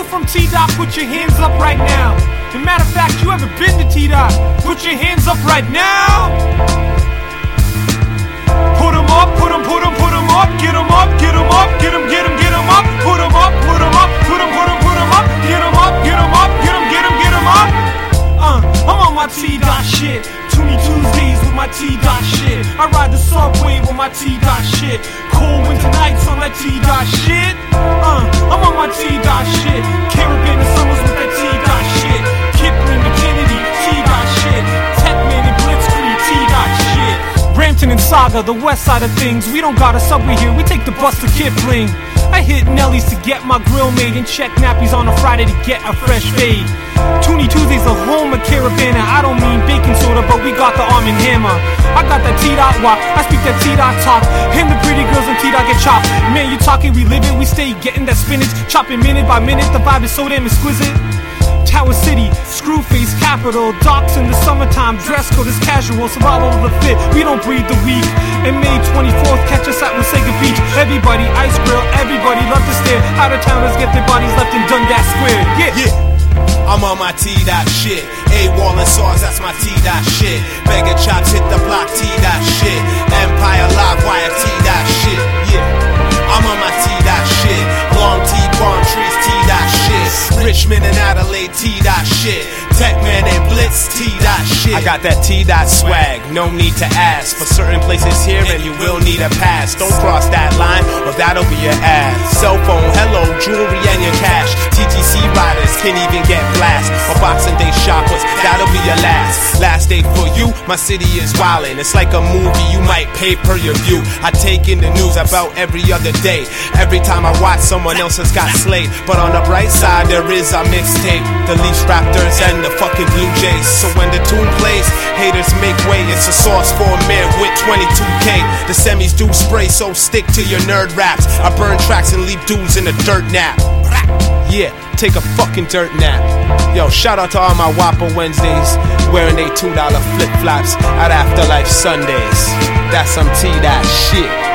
from T-Dot, put your hands up right now. As a matter of fact, you ever been to T-Dot? Put your hands up right now. Put 'em up, put 'em up, get 'em up, get 'em up, get 'em up, put 'em up, put 'em up, put 'em up, get 'em up, get 'em up, get 'em up. I'm on my T-Dot shit. Toonie Tuesdays with my T-Dot shit. I ride the subway with my T-Dot shit. Cold winter nights on that T-Dot shit. I'm on my T-Dot shit. Caribbean summers with that T-Dot shit. Kipling to Kennedy, T-Dot shit. Techman and Blitzkrieg, T-Dot shit. Brampton and Saga, the west side of things. We don't got a subway here, we take the bus to Kipling. I hit Nellie's to get my grill made and check nappies on a Friday to get a fresh fade. Toonie Tuesdays the home of Caribana. I don't mean baking soda, but we got the Arm & Hammer. I got that T-Dot walk, I speak that T-Dot talk. Him the pretty girls and T-Dot get chopped. Man, you talking, we live it, we stay getting that spinach. Chopping minute by minute, the vibe is so damn exquisite. Tower City, Screwface capital. Docks in the summertime, dress code is casual. Survival of the fit, we don't breed the weak. And May 24th, catch us at Wasaga Beach. Everybody ice grill, everybody love to stare. Out of towners get their bodies left in Dundas Square. Yeah. I'm on my T-Dot shit. A-Wall and Saws, that's my T-Dot shit. Beggar Chops hit the block, T-Dot shit. Empire Live Wire, T-Dot shit. Yeah, I'm on my T-Dot shit. Long T, palm trees, T-Dot shit. Richmond and Adelaide, T-Dot shit. Techman and Blitz, T-Dot shit. I got that T-Dot swag, no need to ask. For certain places here and you will need a pass. Don't cross that line or that'll be your ass. Cell phone, hello, jewelry and your cash. TTC riders can't even get blast. Or Boxing Day shoppers, that'll be your last. Last day for you, my city is wildin'. It's like a movie, you might pay per your view. I take in the news about every other day. Every time I watch, someone else has got slayed. But on the bright side, there is a mixtape. The Leafs, Raptors, and the fucking Blue Jays. So when the tune plays, haters make way. It's a sauce for a man with 22K. The semis do spray, so stick to your nerd raps. I burn tracks and leave dudes in a dirt nap. Yeah, take a fucking dirt nap. Yo, shout out to all my Whopper Wednesdays, wearing they $2 flip-flops at Afterlife Sundays. That's some T-Dot shit.